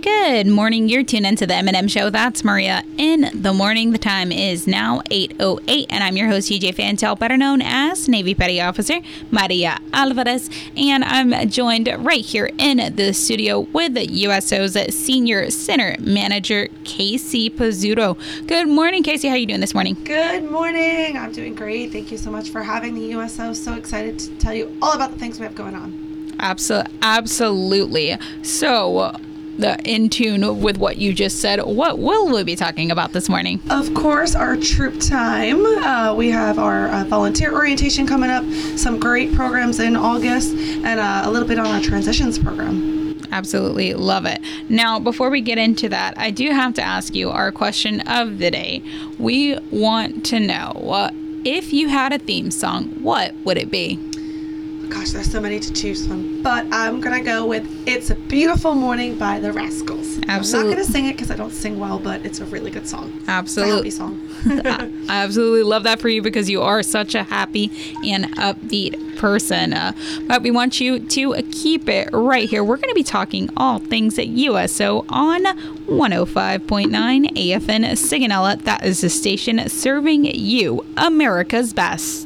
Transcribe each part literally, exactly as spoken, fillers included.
Good morning. You're tuned into the M and M Show. That's Maria in the morning. The time is now eight oh eight, and I'm your host, T J Fantel, better known as Navy Petty Officer Maria Alvarez, and I'm joined right here in the studio with U S O's Senior Center Manager, Casey Pizzuto. Good morning, Casey. How are you doing this morning? Good morning. I'm doing great. Thank you so much for having the U S O. So excited to tell you all about the things we have going on. Absolutely. Absolutely. So, the in tune with what you just said, what will we be talking about this morning? Of course, our troop time. Uh, we have our uh, volunteer orientation coming up, some great programs in August, and uh, a little bit on our transitions program. Absolutely love it. Now, before we get into that, I do have to ask you our question of the day. We want to know, uh, if you had a theme song, what would it be? Gosh, there's so many to choose from, but I'm going to go with It's a Beautiful Morning by the Rascals. Absolutely. I'm not going to sing it because I don't sing well, but it's a really good song. Absolutely. It's a happy song. I absolutely love that for you because you are such a happy and upbeat person. Uh, but we want you to keep it right here. We're going to be talking all things at U S O on one oh five point nine A F N Sigonella. That is the station serving you, America's best.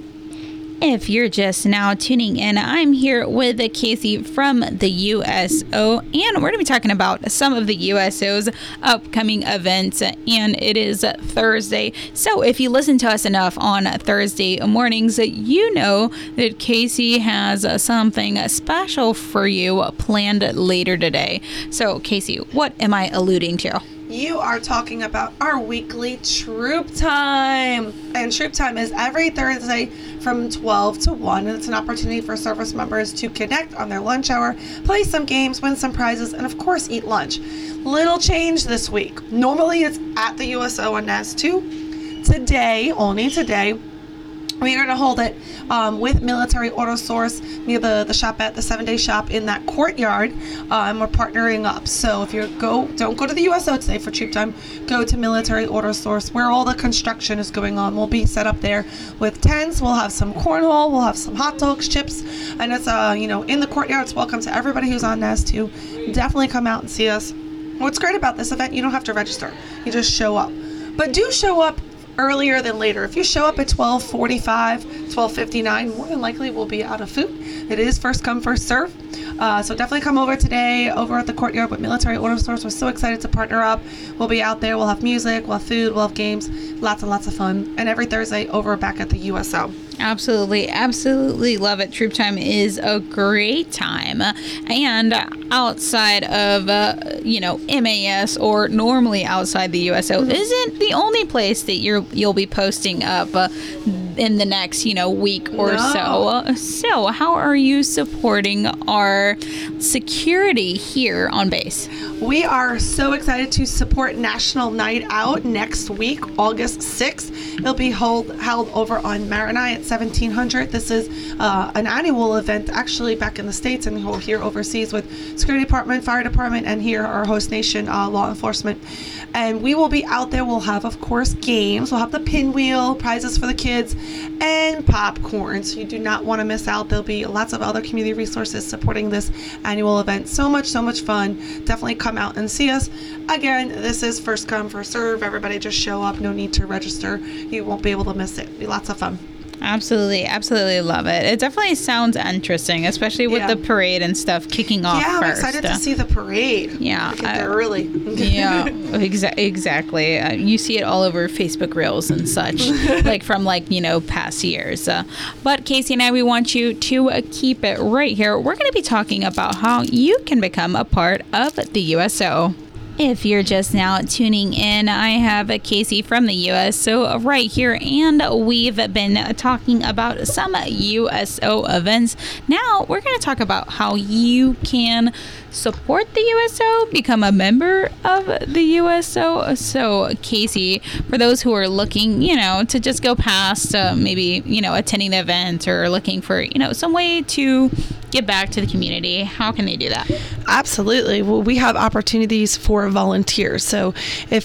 If you're just now tuning in, I'm here with Casey from the U S O, and we're going to be talking about some of the U S O's upcoming events, and it is Thursday. So if you listen to us enough on Thursday mornings, you know that Casey has something special for you planned later today. So Casey, what am I alluding to? You are talking about our weekly troop time. And troop time is every Thursday from twelve to one. And it's an opportunity for service members to connect on their lunch hour, play some games, win some prizes, and of course eat lunch. Little change this week. Normally it's at the U S O on N A S two. Today, only today, we are going to hold it um, with Military Auto Source near the, the shop at the seven-day shop in that courtyard. Uh, and we're partnering up. So if you go, don't go to the U S O today for troop time. Go to Military Auto Source where all the construction is going on. We'll be set up there with tents. We'll have some cornhole. We'll have some hot dogs, chips, and it's uh you know in the courtyard. It's welcome to everybody who's on N A S two. Definitely come out and see us. What's great about this event, you don't have to register. You just show up. But do show up earlier than later. If you show up at twelve forty-five, twelve fifty-nine, more than likely we'll be out of food. It is first come, first serve. Uh, so definitely come over today over at the courtyard with Military Auto Source. We're so excited to partner up. We'll be out there. We'll have music, we'll have food, we'll have games, lots and lots of fun. And every Thursday over back at the U S O. Absolutely, absolutely love it. Troop time is a great time. And outside of, uh, you know, M A S or normally outside the U S O, mm-hmm. isn't the only place that you're, you'll be posting up uh, in the next, you know, week or no. so. So how are you supporting our security here on base? We are so excited to support National Night Out next week, August sixth. It'll be hold, held over on Marinai at seventeen hundred. This is uh, an annual event actually back in the States and here overseas with Security Department, Fire Department, and here our host nation, uh, law enforcement. And we will be out there. We'll have, of course, games. We'll have the pinwheel, prizes for the kids, and popcorn. So you do not want to miss out. There'll be lots of other community resources supporting this annual event. So much, so much fun. Definitely come out and see us. Again, this is first come, first serve. Everybody just show up. No need to register. You won't be able to miss it. It'll be lots of fun. Absolutely, absolutely love it. It definitely sounds interesting, especially with yeah. the parade and stuff kicking off yeah, I'm first. excited to see the parade. Yeah. Get there early. yeah, exa- exactly. Uh, you see it all over Facebook Reels and such, like from like, you know, past years. Uh, but Casey and I, we want you to uh, keep it right here. We're going to be talking about how you can become a part of the U S O. If you're just now tuning in, I have Casey from the U S O right here, and we've been talking about some U S O events. Now we're going to talk about how you can support the U S O, become a member of the U S O. So Casey, for those who are looking, you know, to just go past uh, maybe, you know, attending the event or looking for, you know, some way to give back to the community, how can they do that? Absolutely. Well, we have opportunities for volunteers. So if you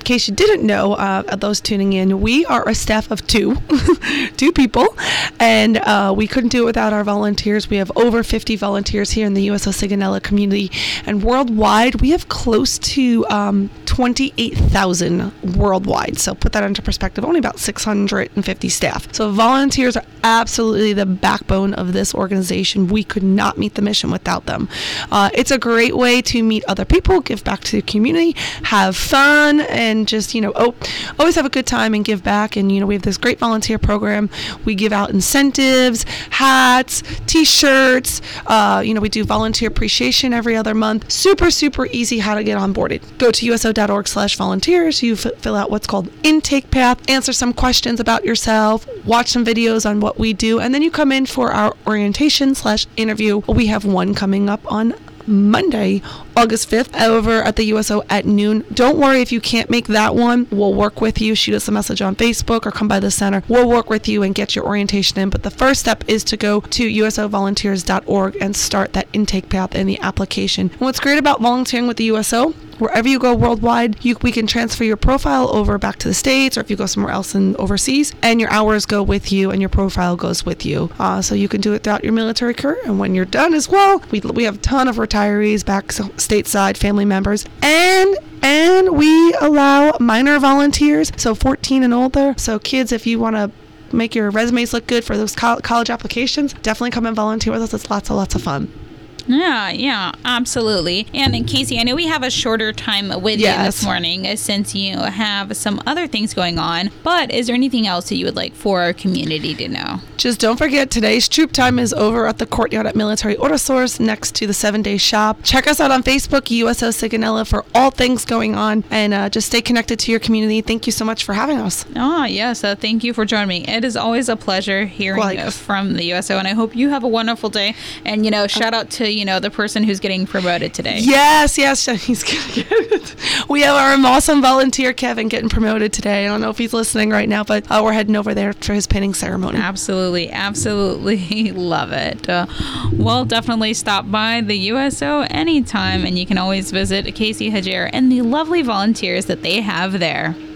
case you didn't know, uh, those tuning in, we are a staff of two, two people, and uh, we couldn't do it without our volunteers. We have over fifty volunteers here in the U S O Sigonella community, and worldwide, we have close to um, twenty-eight thousand worldwide. So put that into perspective, only about six hundred fifty staff. So volunteers are absolutely the backbone of this organization. We could not meet the mission without them. Uh, it's a great way to meet other people, give back to the community, have fun, and just, you know, oh, always have a good time and give back. And, you know, we have this great volunteer program. We give out incentives, hats, t-shirts. Uh, you know, we do volunteer appreciation every other month. Super, super easy how to get onboarded. Go to uso.org slash volunteers. You f- fill out what's called intake path, answer some questions about yourself, watch some videos on what we do, and then you come in for our orientation slash interview. We have one coming up on Monday, August fifth, over at the U S O at noon. Don't worry if you can't make that one. We'll work with you. Shoot us a message on Facebook or come by the center. We'll work with you and get your orientation in. But the first step is to go to U S O volunteers dot org and start that intake path in the application. And what's great about volunteering with the U S O, wherever you go worldwide, you, we can transfer your profile over back to the States, or if you go somewhere else in overseas, and your hours go with you and your profile goes with you. Uh, so you can do it throughout your military career. And when you're done as well, we, we have a ton of retirees back stateside, family members, and and we allow minor volunteers, so fourteen and older. So kids, if you want to make your resumes look good for those co- college applications, definitely come and volunteer with us. It's lots and lots of fun. Yeah, yeah, absolutely. And Casey, I know we have a shorter time with yes. you this morning uh, since you have some other things going on, but is there anything else that you would like for our community to know? Just don't forget, today's troop time is over at the courtyard at Military Order Source next to the seven-day shop. Check us out on Facebook, U S O Sigonella, for all things going on, and uh, just stay connected to your community. Thank you so much for having us. Oh, yes, uh, thank you for joining me. It is always a pleasure hearing well, from the U S O, and I hope you have a wonderful day. And, you know, shout out to, you know, the person who's getting promoted today. Yes, yes, he's gonna get it. We have our awesome volunteer, Kevin, getting promoted today. I don't know if he's listening right now, but uh, we're heading over there for his pinning ceremony. Absolutely, absolutely love it. Uh, well, definitely stop by the U S O anytime, and you can always visit Casey Hajer and the lovely volunteers that they have there.